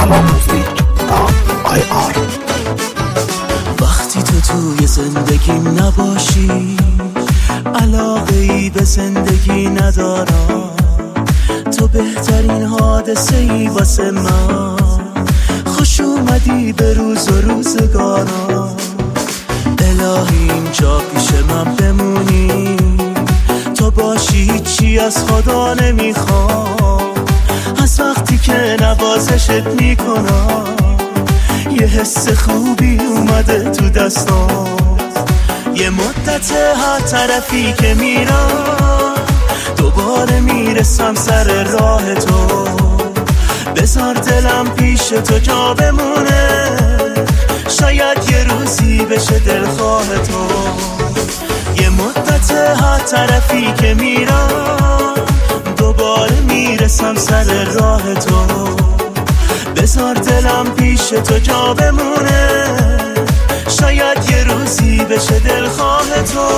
وقتی تو توی زندگیم نباشی علاقه ای به زندگی ندارم، تو بهترین حادثه ای واسه من، خوش اومدی به روز و روزگارم. الهی اینجا پیش من بمونی، تو باشی چی از خدا نمیخوام، از وقتی که نوازشت میکنم یه حس خوبی اومده تو دستام. یه مدت هر طرفی که میرم دوباره میرسم سر راه تو، بذار دلم پیش تو جا بمونه، شاید یه روزی بشه دلخواه تو. یه مدت هر طرفی که میرم دوباره میرسم سر راه تو، بذار دلم پیش تو جا بمونه، شاید یه روزی بشه دلخواه تو.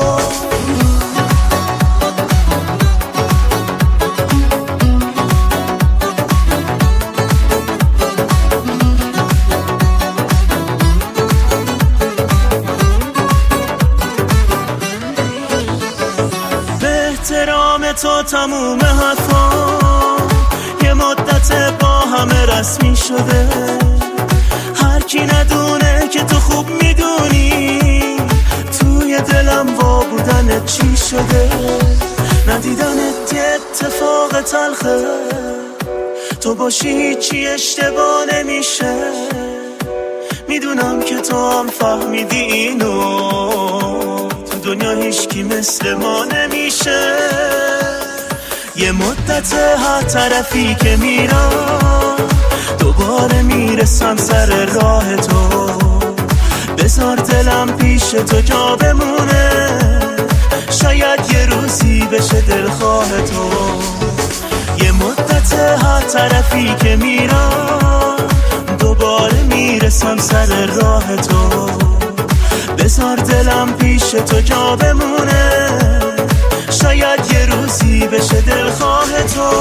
احترام تو تموم حرفا یه مدت با همه رسمی شده، هر کی ندونه که تو خوب میدونی توی دلم وا بودنت چی شده. ندیدنت یه اتفاق تلخه، تو باشی هیچی اشتباه نمیشه، میدونم که تو هم فهمیدی اینو، تو دنیا هیچکی مثل ما نمیشه. یه مدت هر طرفی که میرم دوباره میرسم سر راه تو، بذار دلم پیش تو جا بمونه، شاید یه روزی بشه دلخواه تو. یه مدت هر طرفی که میرم دوباره میرسم سر راه تو، بذار دلم پیش تو جا بمونه، شاید یه روزی بشه دلخواه تو.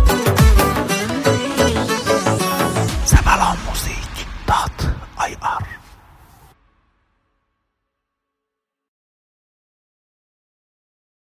Sabalamusic.ir